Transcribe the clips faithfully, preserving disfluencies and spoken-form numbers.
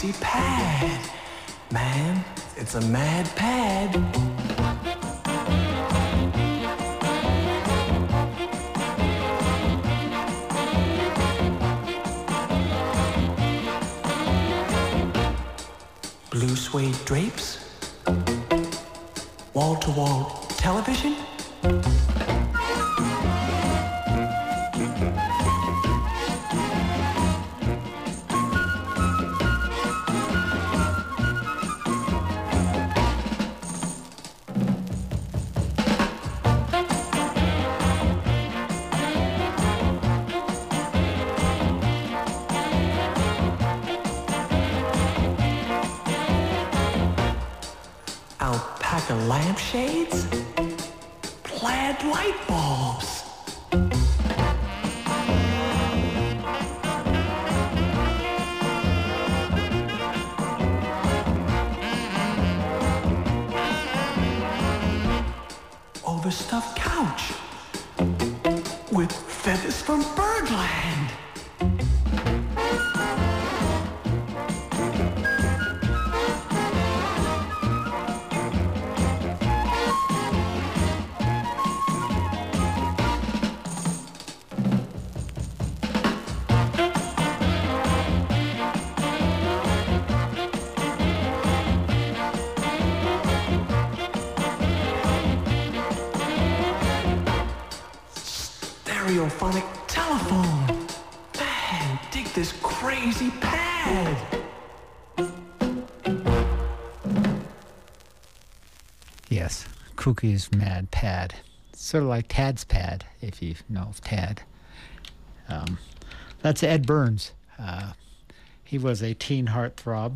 crazy pad. Man, it's a mad pad. Blue suede drapes, wall-to-wall television. Alpaca lampshades, plaid light bulbs. Overstuffed couch with feathers from Birdland. Stereophonic telephone. Man, dig this crazy pad. Yes, Kookie's Mad Pad. Sort of like Tad's Pad, if you know of Tad. Um, that's Ed Burns. Uh, he was a teen heartthrob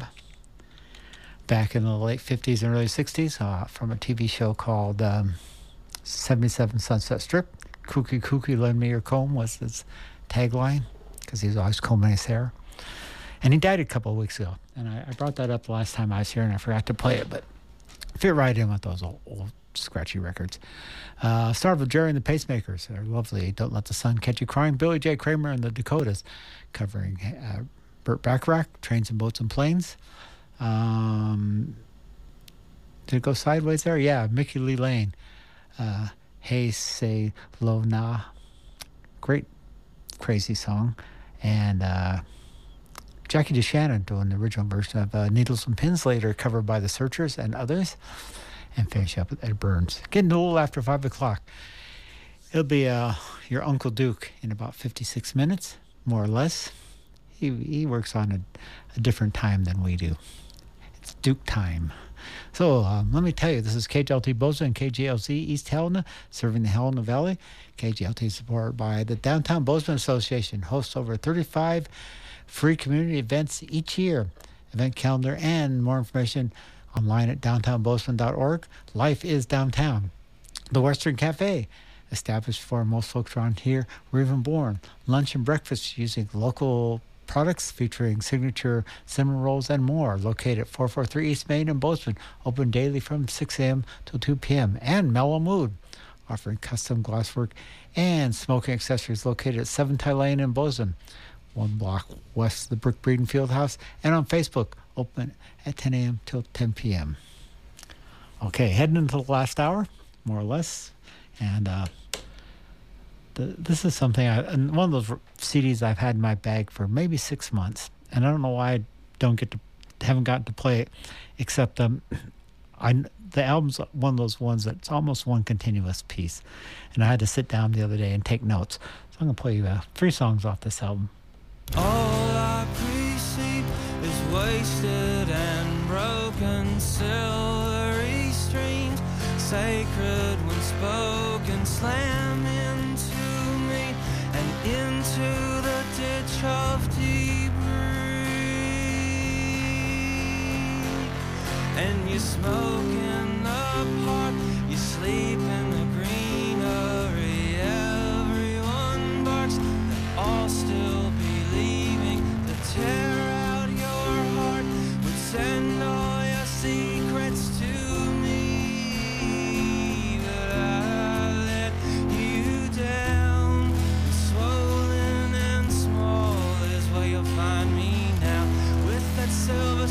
back in the late fifties and early sixties uh, from a T V show called um, seventy-seven Sunset Strip. Kookie Kookie, lend me your comb was his tagline, because he was always combing his hair. And he died a couple of weeks ago. And I, I brought that up the last time I was here, and I forgot to play it, but fit right in with those old, old scratchy records. Uh, started with Jerry and the Pacemakers. They're lovely. Don't Let the Sun Catch You Crying. Billy J. Kramer and the Dakotas, covering uh, Burt Bacharach, Trains and Boats and Planes. Um, did it go sideways there? Yeah, Mickey Lee Lane. Uh, Hey Say Lo Na. Great, crazy song. And uh, Jackie DeShannon doing the original version of uh, Needles and Pins, later covered by the Searchers and others. And finish up with Ed Burns. Getting a little after five o'clock. It'll be uh, your Uncle Duke in about fifty-six minutes, more or less. He, he works on a, a different time than we do. It's Duke time. So um, let me tell you, this is K G L T Bozeman and K G L Z East Helena, serving the Helena Valley. K G L T is supported by the Downtown Bozeman Association, hosts over thirty-five free community events each year. Event calendar and more information online at downtown bozeman dot org. Life is downtown. The Western Cafe, established before most folks around here were even born. Lunch and breakfast using local products featuring signature cinnamon rolls and more, located at four forty-three East Main in Bozeman, open daily from six a.m. till two p.m. And Mellow Mood, offering custom glasswork and smoking accessories, located at seven Ty Lane in Bozeman, one block west of the Brick Breeden Fieldhouse, and on Facebook, open at ten a.m. till ten p.m. Okay, heading into the last hour, more or less, and uh, the, this is something, I, and one of those C Ds I've had in my bag for maybe six months, and I don't know why I don't get to, haven't gotten to play it, except um, I, the album's one of those ones that's almost one continuous piece, and I had to sit down the other day and take notes. So I'm going to play you uh, three songs off this album. All I perceive is wasted and broken, silvery streams, sacred when spoken, slam into me and into the ditch of debris. And you smoke in the park, you sleep in the greenery, everyone barks, they'll all still be leaving. To tear out your heart would send all your secrets to me, but I let you down. Swollen and small is where you'll find me now, with that silver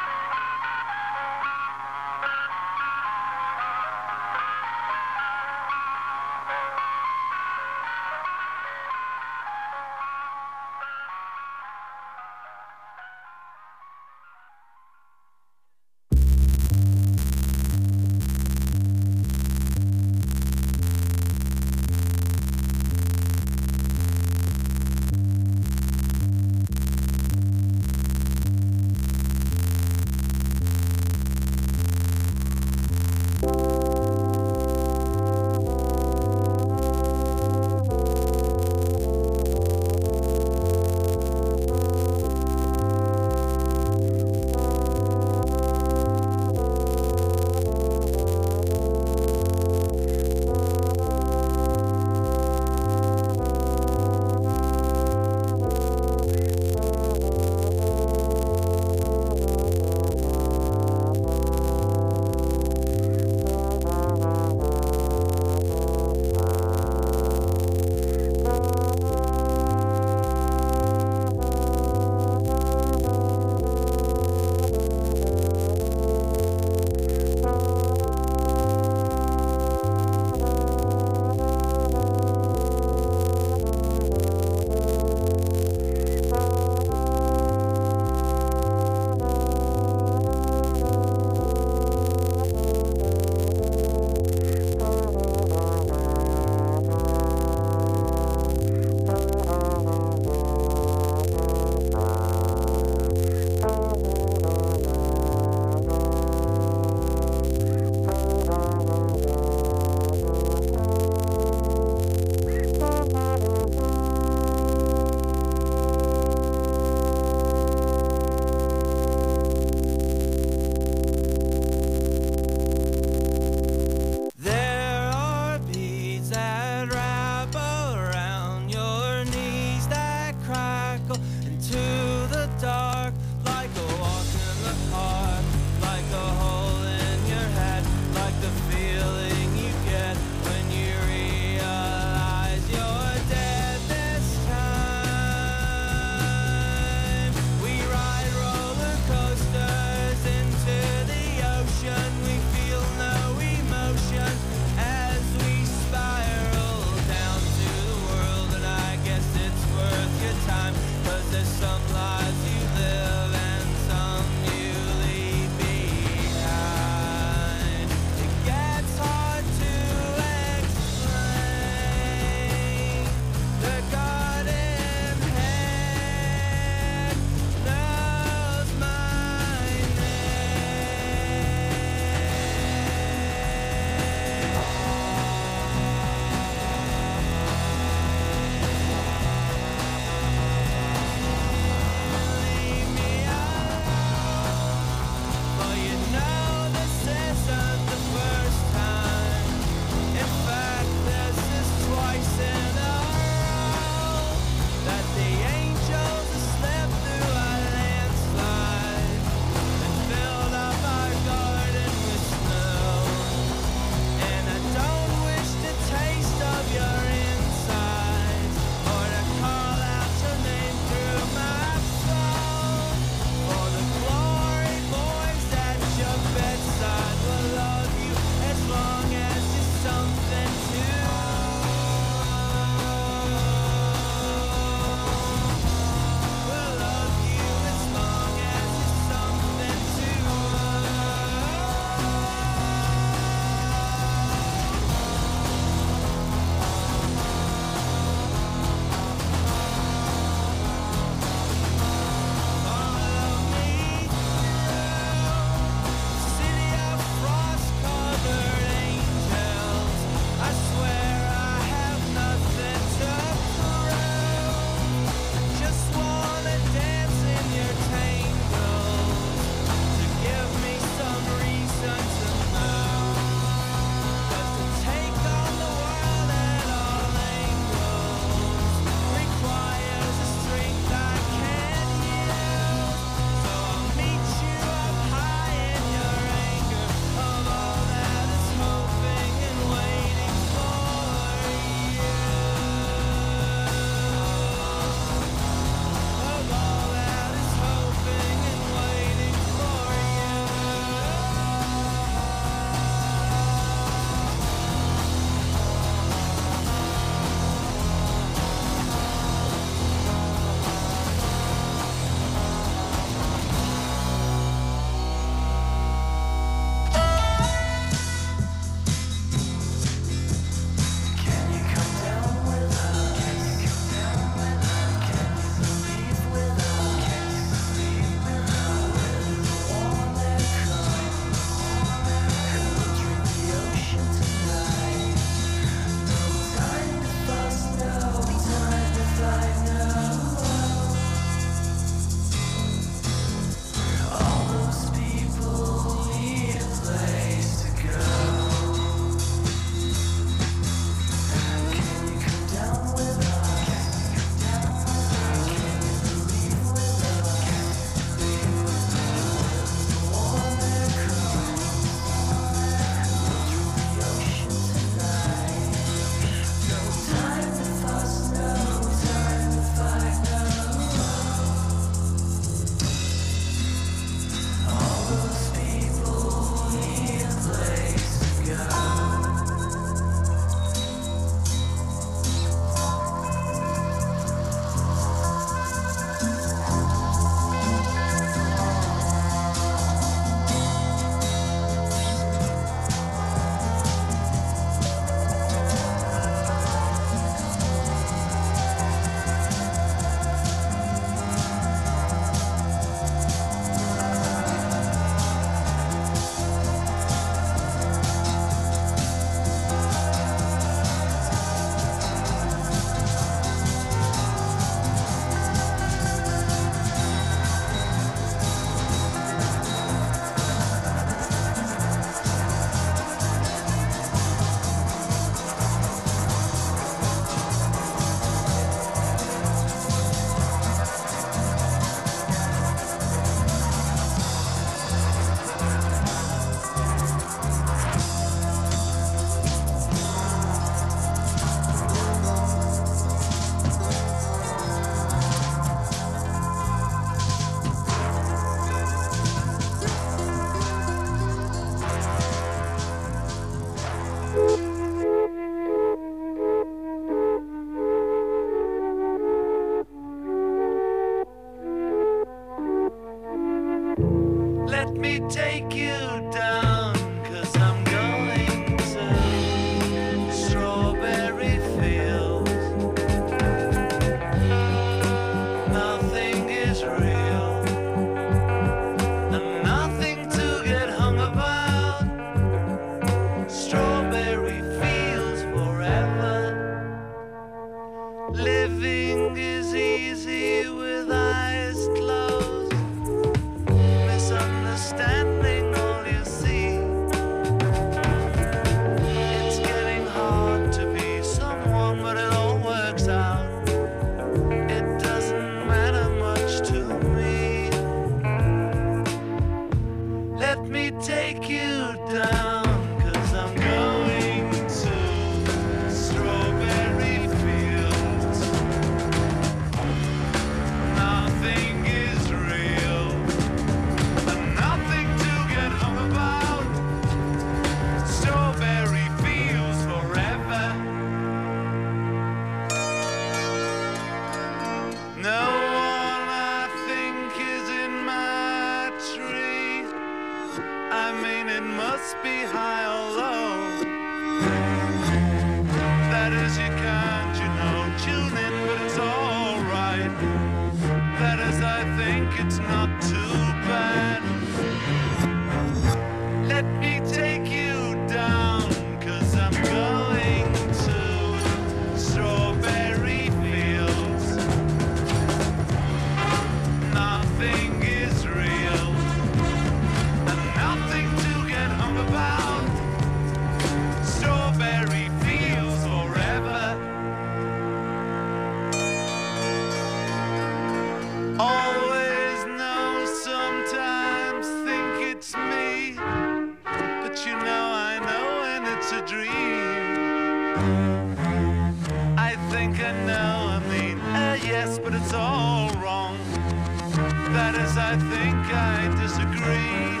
a dream. I think I know, I mean, uh, yes, but it's all wrong. That is, I think I disagree.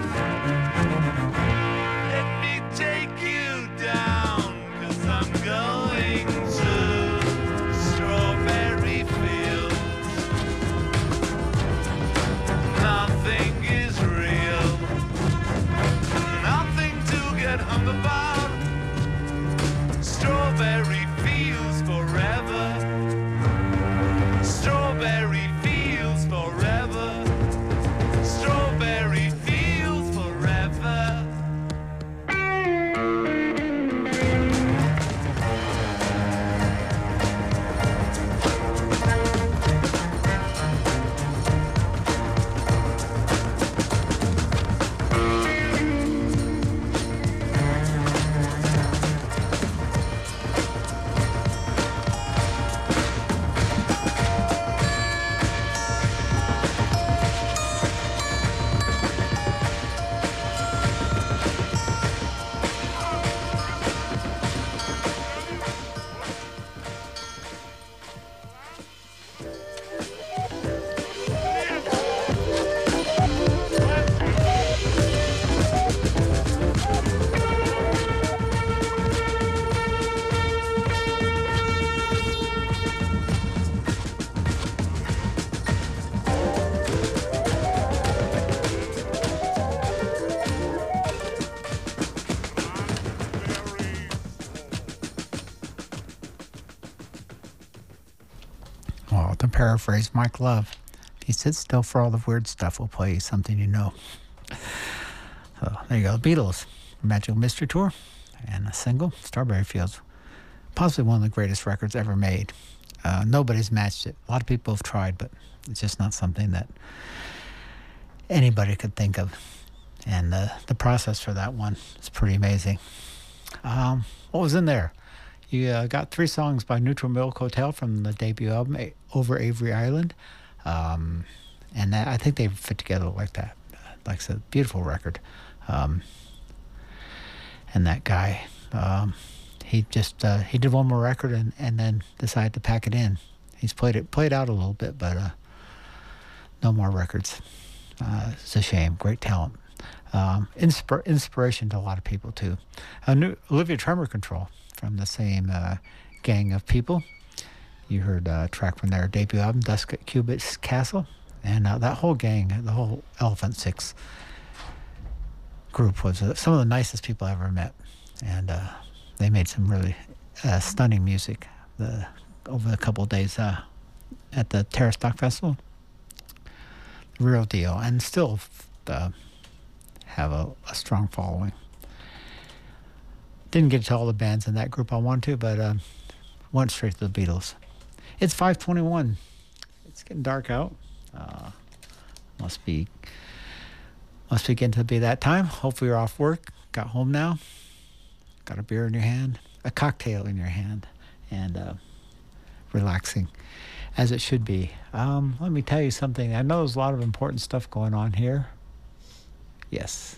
Let me take you down, 'cause I'm going to strawberry fields. Nothing is real, nothing to get hung about. Strawberry fields forever. Strawberry fields forever. Strawberry fields forever. Well, to paraphrase Mike Love, if you sit still for all the weird stuff, we'll play you something you know. So there you go, the Beatles, Magical Mystery Tour, and a single, Strawberry Fields. Possibly one of the greatest records ever made. Uh, nobody's matched it. A lot of people have tried, but it's just not something that anybody could think of. And the, the process for that one is pretty amazing. Um, what was in there? You uh, got three songs by Neutral Milk Hotel from the debut album, A- Over Avery Island. Um, and that, I think they fit together like that. Like I said, beautiful record. Um, and that guy, um, he just, uh, he did one more record and, and then decided to pack it in. He's played it, played out a little bit, but uh, no more records. Uh, it's a shame. Great talent. Um, inspir- inspiration to a lot of people, too. Uh, new Olivia Tremor Control from the same uh, gang of people. You heard a track from their debut album, Dusk at Cubit's Castle. And uh, that whole gang, the whole Elephant Six group was uh, some of the nicest people I ever met. And uh, they made some really uh, stunning music the, over a couple of days uh, at the Terrace Stock Festival. Real deal. And still uh, have a, a strong following. Didn't get to all the bands in that group I wanted to, but uh, went straight to the Beatles. It's five twenty-one. It's getting dark out. Uh, must be must be getting to be that time. Hopefully you're off work, got home now, got a beer in your hand, a cocktail in your hand, and uh, relaxing, as it should be. Um, let me tell you something. I know there's a lot of important stuff going on here. Yes.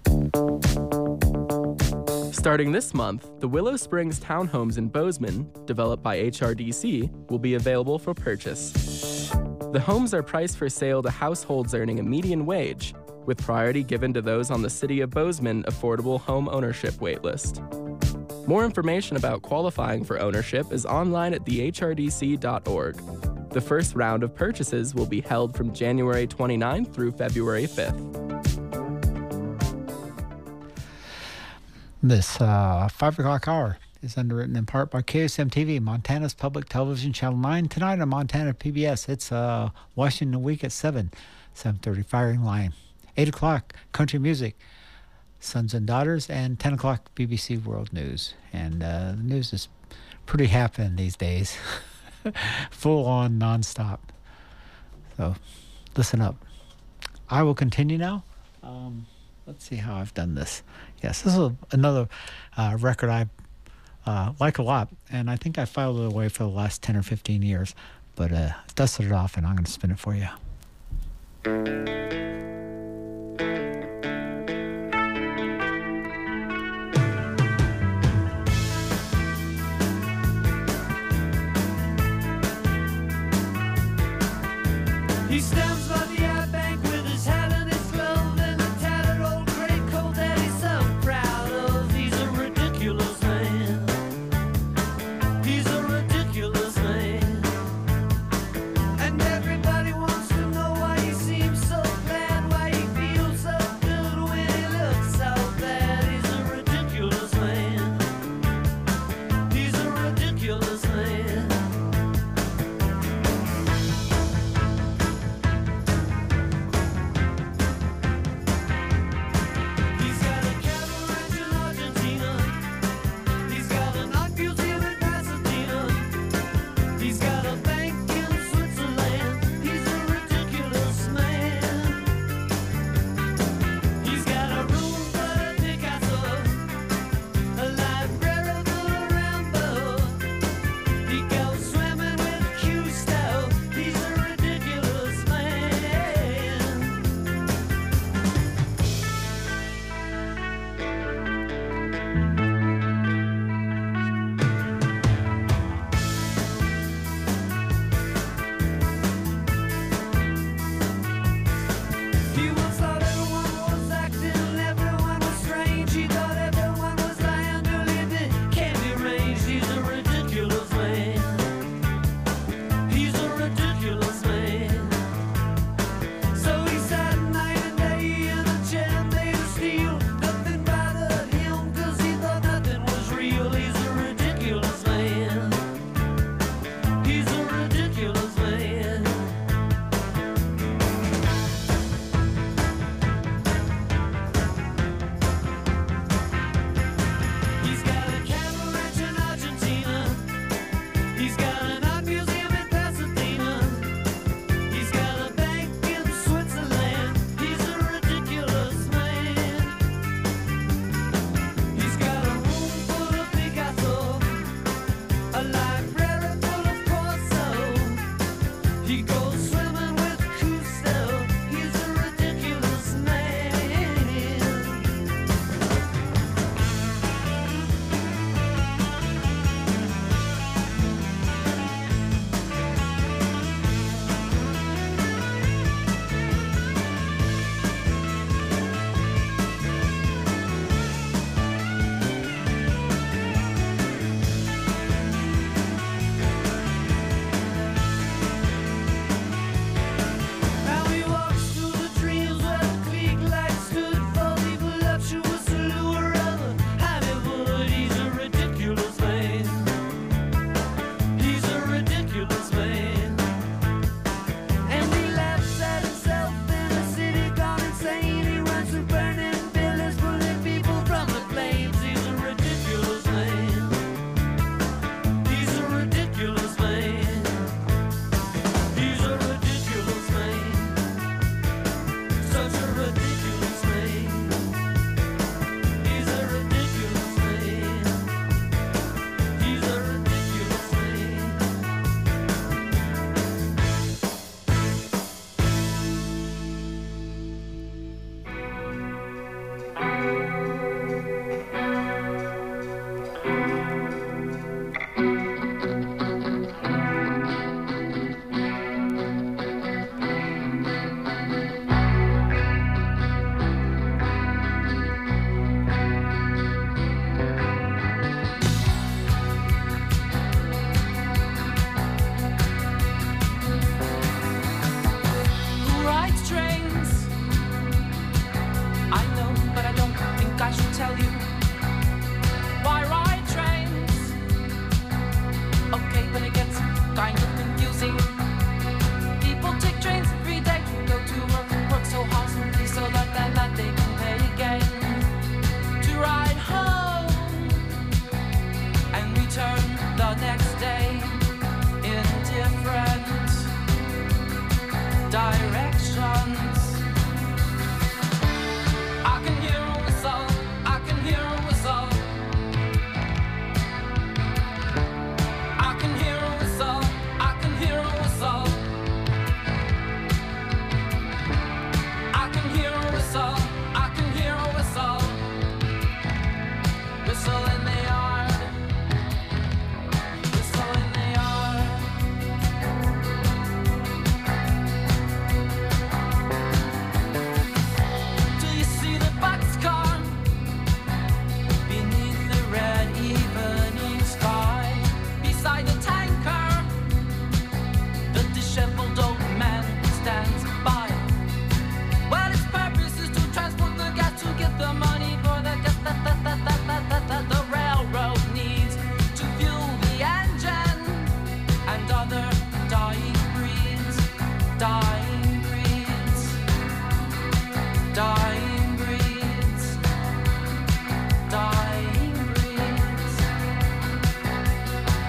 Starting this month, the Willow Springs Townhomes in Bozeman, developed by H R D C, will be available for purchase. The homes are priced for sale to households earning a median wage, with priority given to those on the City of Bozeman Affordable Home Ownership Waitlist. More information about qualifying for ownership is online at the H R D C dot org. The first round of purchases will be held from January twenty-ninth through February fifth. This uh, five o'clock hour is underwritten in part by K S M T V, Montana's Public Television Channel nine. Tonight on Montana P B S, it's uh, Washington Week at seven, seven thirty Firing Line. eight o'clock, Country Music, Sons and Daughters, and ten o'clock, B B C World News. And uh, the news is pretty happening these days. Full on, nonstop. So, listen up. I will continue now. Um, let's see how I've done this. Yes, this is a, another uh, record I uh, like a lot, and I think I filed it away for the last ten or fifteen years, but uh, dusted it off, and I'm going to spin it for you.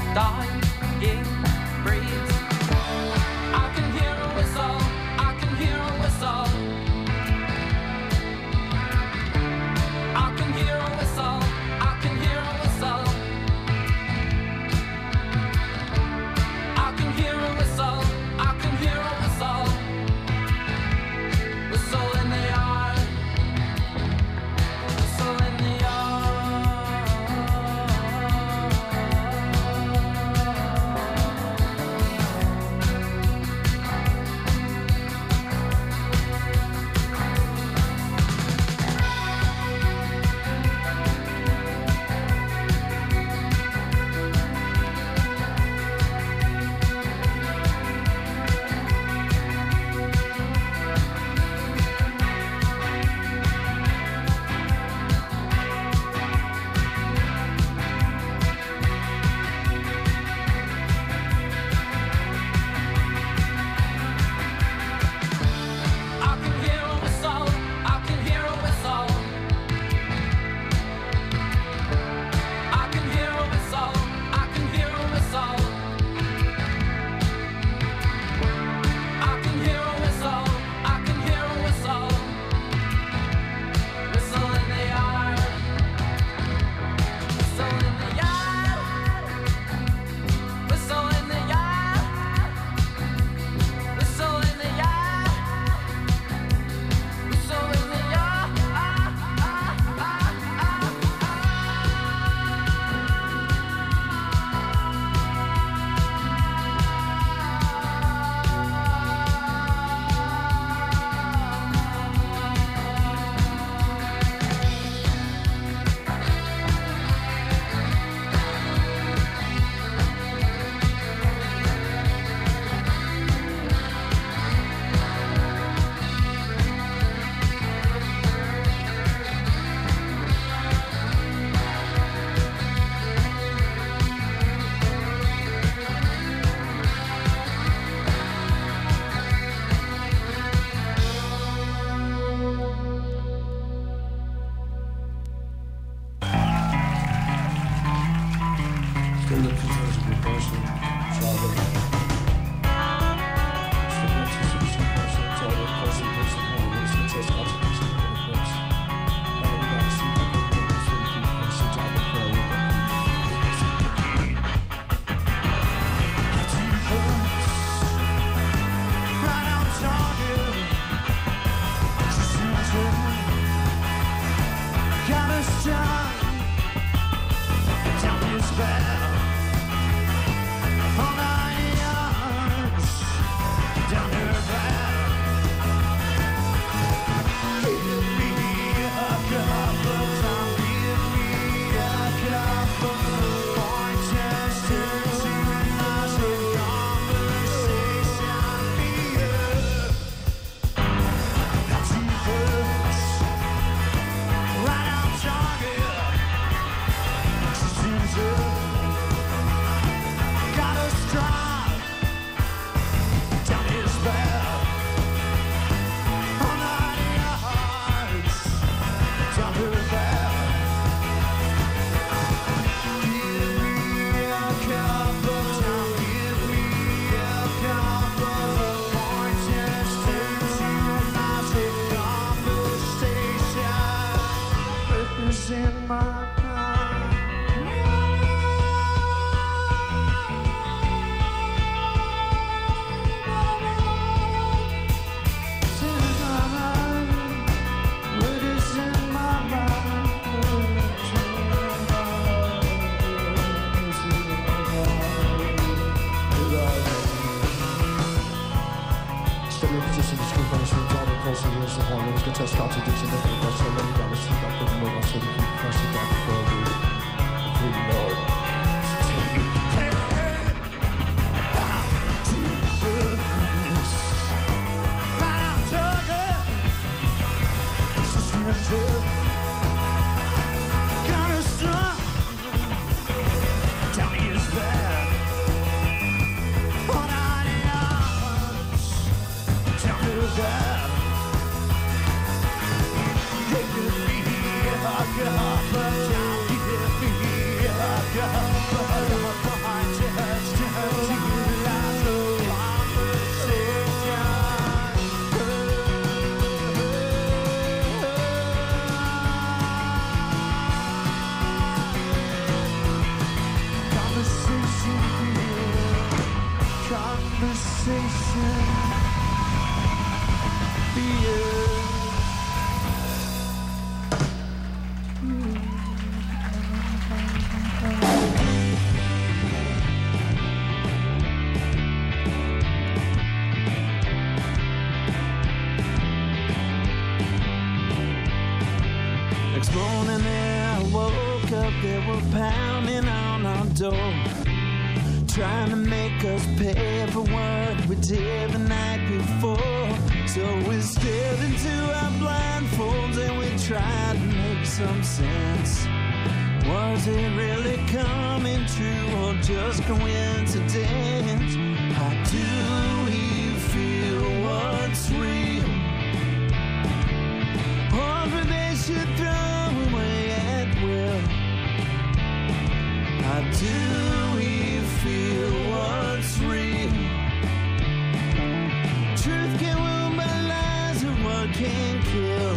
dying breeze. I can hear a whistle, I can hear a whistle. I can hear a whistle, I can hear a whistle. I can hear a whistle, I can hear a whistle. Whistle in the yard, whistle in the Yeah. sensation. Fear. Next morning I woke up, they were pounding on our door, trying to make us pay for what we did the night before. So we stared into our blindfolds and we tried to make some sense. Was it really coming true or just coincidence? How do we feel what's real? Or they should throw away at will. How do we feel what's real? Truth can wound, but lies are what can kill.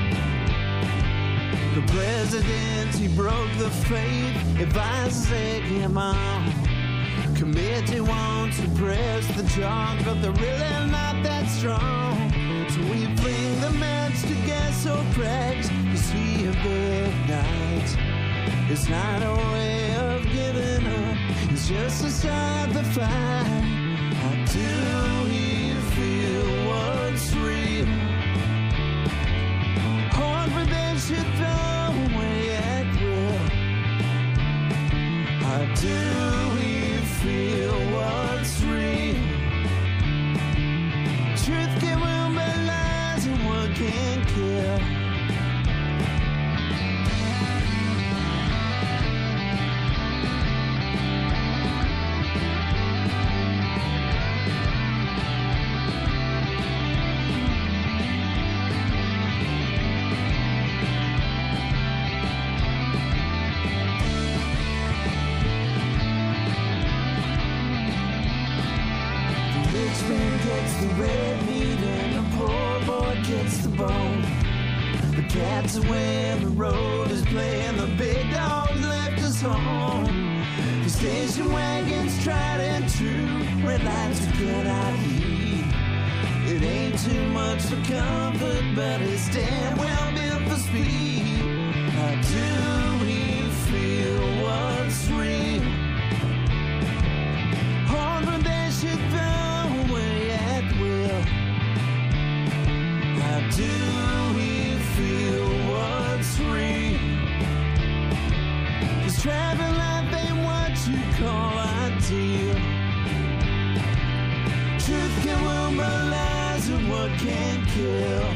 The president, he broke the faith, advises egg him on. Committee wants to press the charge, but they're really not that strong. So we fling the match to gas or cracks to see a good night. It's not a way of giving up, it's just a start the fight. How do we feel what's real? Hard for they should throw away at will. How do we feel what's real? Truth can wound, but lies are what can kill. Gets the red meat and the poor boy gets the bone. The cat's away and the road is playing. The big dog left us home. The station wagon's tried and true. Red lights are good, I heed. It ain't too much for comfort, but it's damn well built for speed. How do we feel what's real? Hard when they should throw away at will. How do we feel what's real? 'Cause traveling life ain't what you call ideal. Truth can wound, but lies are what can kill.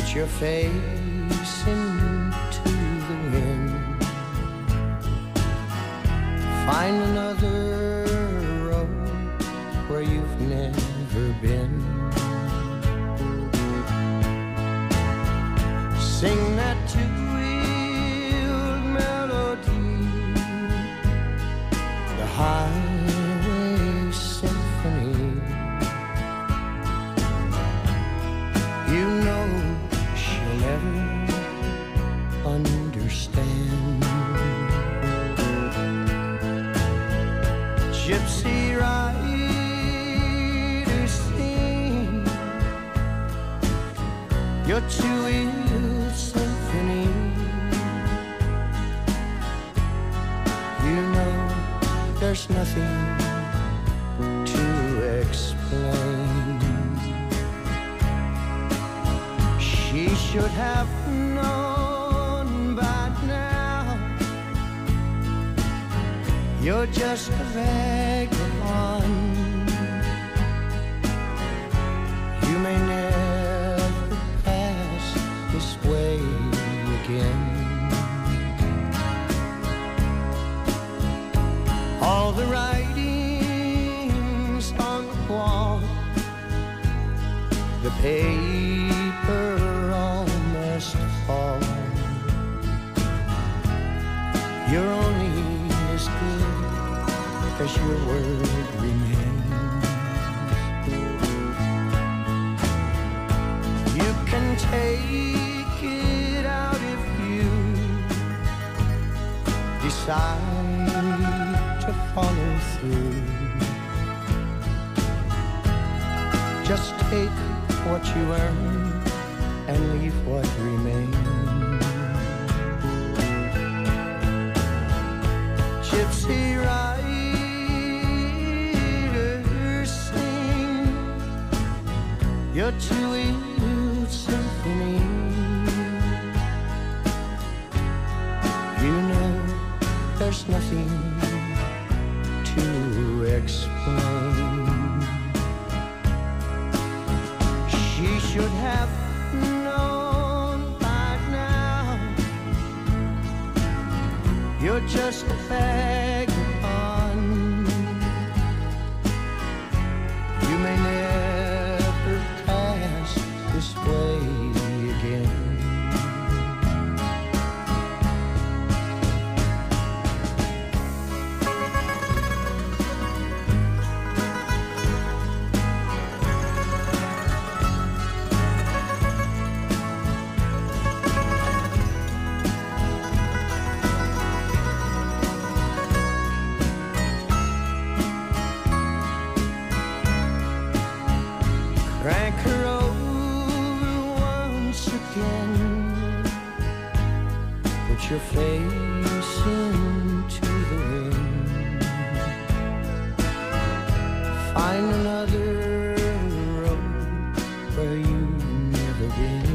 Put your face into the wind. Find another road where you've never been. Sing that two-wheeled melody, the highway symphony. You know she'll never understand. Gypsy riders sing your two-wheeled symphony. You know there's nothing to explain. She should have known by now you're just a vagabond. You may never pass this way again. All the writings on the wall, the paper all must fall. You're only as good as your word remains. You can take it out if you decide to follow through. Just take what you earn and leave what remains. Gypsy riders sing your two-wheeled symphony. You know there's nothing to explain. She should have known by now you're just a vagabond. You may never pass this way again. Crank her over once again. Put your face into the wind. Find another road where you've never been.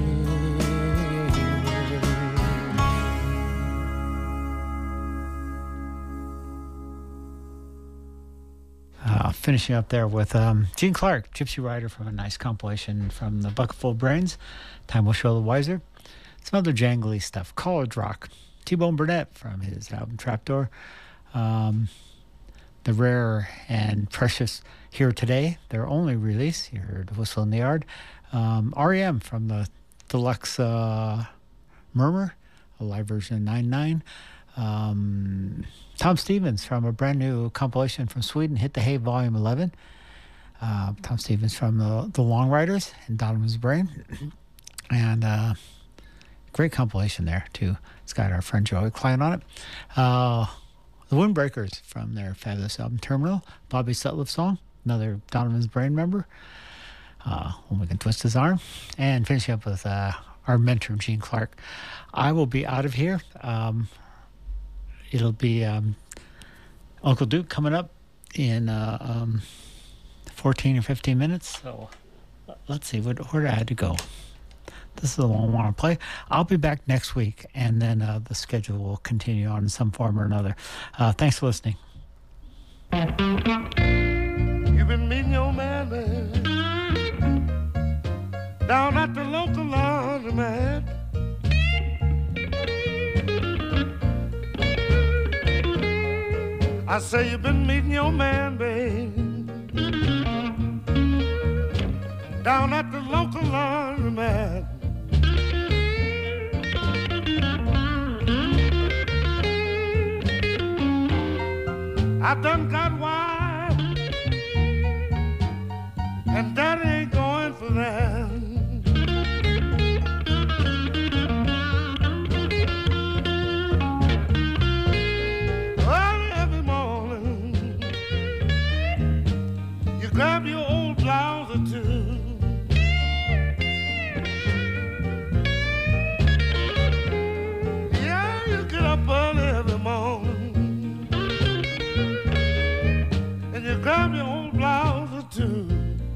Uh, finishing up there with um, Gene Clark, Gypsy Rider, from a nice compilation from the Bucketful of Brains. Time will show the wiser. Some other jangly stuff. College Rock, T-Bone Burnett from his album Trapdoor. Um, the rare and precious Here Today, their only release. You heard Whistle in the Yard. Um, R E M from the deluxe uh, Murmur, a live version of nine nine. Um, Tom Stevens from a brand new compilation from Sweden, Hit the Hay Volume eleven. Uh, Tom Stevens from the, the Long Riders and Donovan's Brain. And uh, great compilation there, too. It's got our friend Joey Klein on it. Uh, the Windbreakers from their fabulous album Terminal. Bobby Sutliff song, another Donovan's Brain member. Uh, When We Can Twist His Arm. And finishing up with uh, our mentor, Gene Clark. I will be out of here. Um, it'll be um, Uncle Duke coming up in uh, um, fourteen or fifteen minutes. So let's see, where, where did I have to go? This is the one I want to play. I'll be back next week, and then uh, the schedule will continue on in some form or another. Uh, thanks for listening. You've been meeting your man, man, down at the local laundry man. I say you've been meeting your man, babe, down at the local laundromat. I done got wild, and daddy ain't going for that. Early every morning, you grab your old blouse or two, yeah, you get up early every morning, you grab your old blouse or two.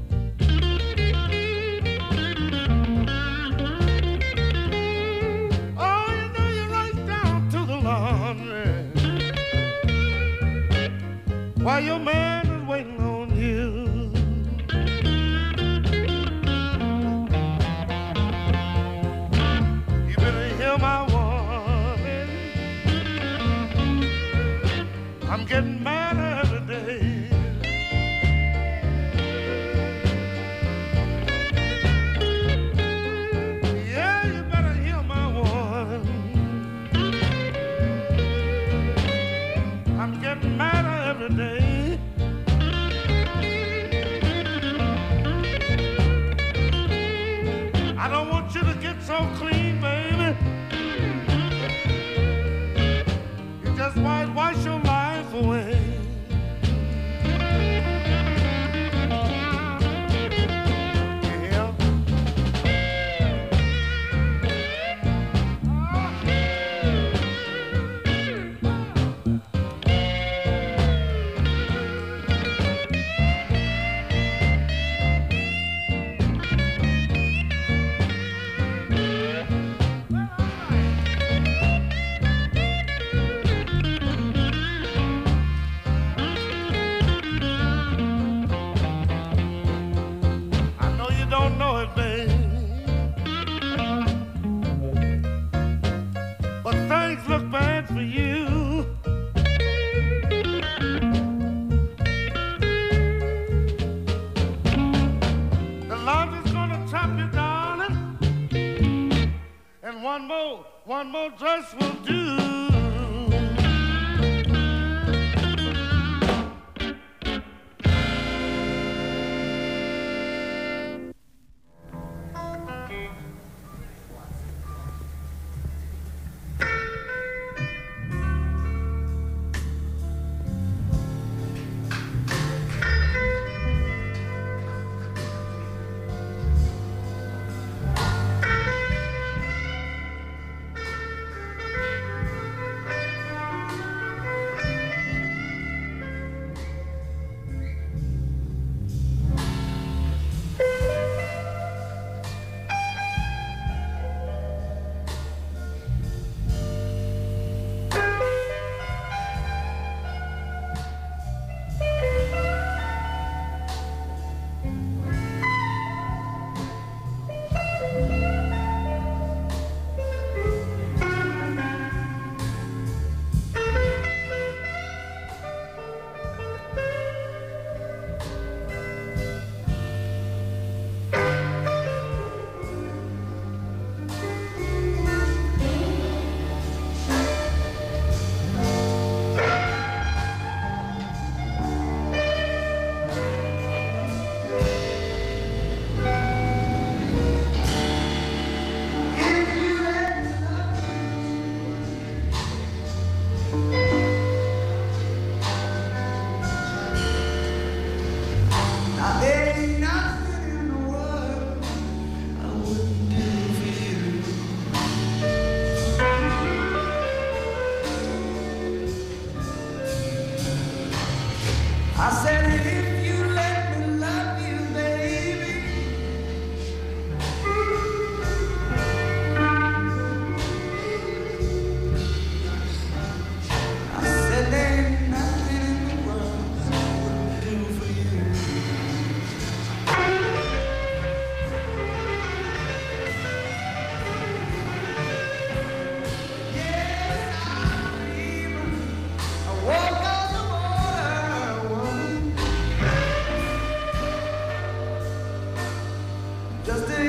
Oh, you know you're right down to the laundry while your man is waiting on you. You better hear my warning. I'm getting mad every day. Every day. I don't want you to get so clean, baby. You just might wash your life away. One more, one more dress will do. Just